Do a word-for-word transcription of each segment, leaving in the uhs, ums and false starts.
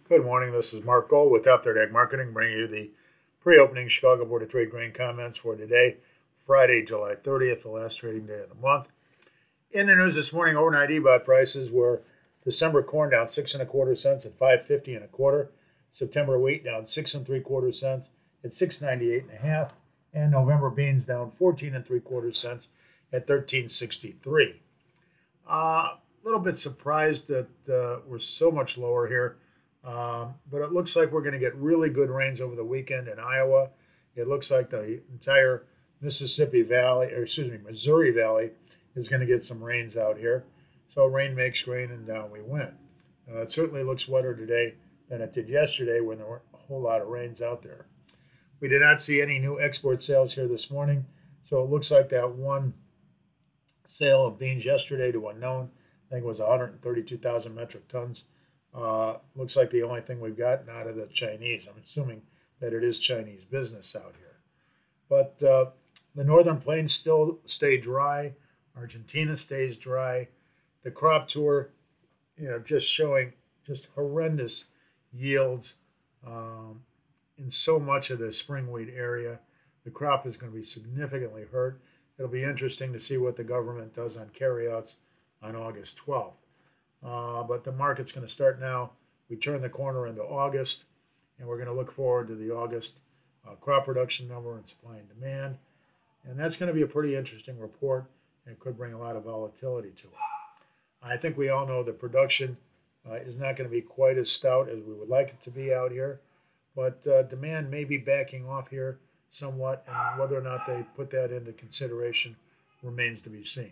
Good morning. This is Mark Gold with Top Third Ag Marketing, bringing you the pre-opening Chicago Board of Trade grain comments for today, Friday, July thirtieth, the last trading day of the month. In the news this morning, overnight E B O T prices were December corn down six and a quarter cents at five fifty and a quarter. September wheat down six and three quarter cents at six ninety eight and a half, and November beans down fourteen and three quarter cents at thirteen sixty three. A uh, little bit surprised that uh, we're so much lower here. Um, but it looks like we're going to get really good rains over the weekend in Iowa. It looks like the entire Mississippi Valley, or excuse me, Missouri Valley is going to get some rains out here. So rain makes grain, and down we went. Uh, it certainly looks wetter today than it did yesterday when there weren't a whole lot of rains out there. We did not see any new export sales here this morning, so it looks like that one sale of beans yesterday to unknown, I think it was one hundred thirty-two thousand metric tons. Uh, looks like the only thing we've gotten out of the Chinese. I'm assuming that it is Chinese business out here. But uh, the northern plains still stay dry. Argentina stays dry. The crop tour, you know, just showing just horrendous yields um, in so much of the spring wheat area. The crop is going to be significantly hurt. It'll be interesting to see what the government does on carryouts on August twelfth. Uh, but the market's going to start now. We turn the corner into August, and we're going to look forward to the August uh, crop production number and supply and demand. And that's going to be a pretty interesting report, and it could bring a lot of volatility to it. I think we all know that production uh, is not going to be quite as stout as we would like it to be out here, but uh, demand may be backing off here somewhat, and whether or not they put that into consideration remains to be seen.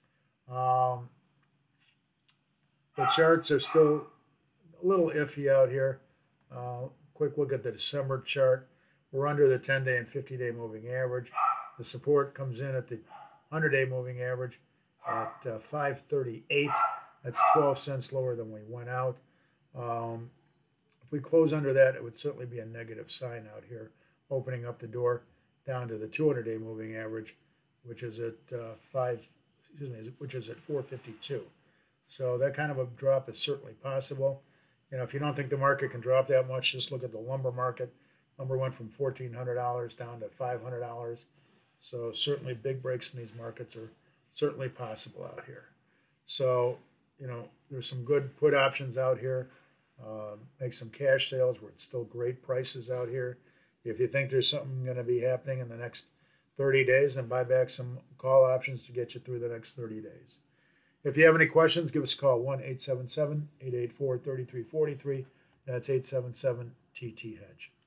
Um, The charts are still a little iffy out here. Uh, quick look at the December chart. We're under the ten-day and fifty-day moving average. The support comes in at the one hundred-day moving average at uh, five thirty-eight. That's twelve cents lower than we went out. Um, if we close under that, it would certainly be a negative sign out here, opening up the door down to the two hundred-day moving average, which is at uh, five. Excuse me, which is at four fifty-two. So that kind of a drop is certainly possible. You know, if you don't think the market can drop that much, just look at the lumber market. Lumber went from fourteen hundred dollars down to five hundred dollars. So certainly big breaks in these markets are certainly possible out here. So, you know, there's some good put options out here. Uh, make some cash sales where it's still great prices out here. If you think there's something going to be happening in the next thirty days, then buy back some call options to get you through the next thirty days. If you have any questions, give us a call, one eight seven seven, eight eight four, three three four three. That's eight seven seven T T Hedge.